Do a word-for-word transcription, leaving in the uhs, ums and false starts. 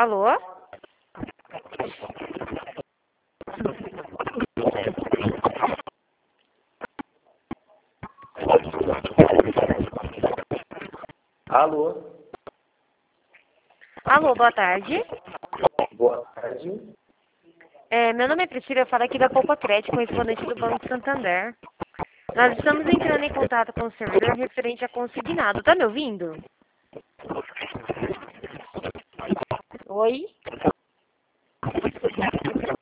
Alô? Alô? Alô, boa tarde. Boa tarde. É, meu nome é Priscila, eu falo aqui da Poupa Crédito, correspondente do Banco Santander. Nós estamos entrando em contato com o servidor referente a consignado. Tá me ouvindo? Oi?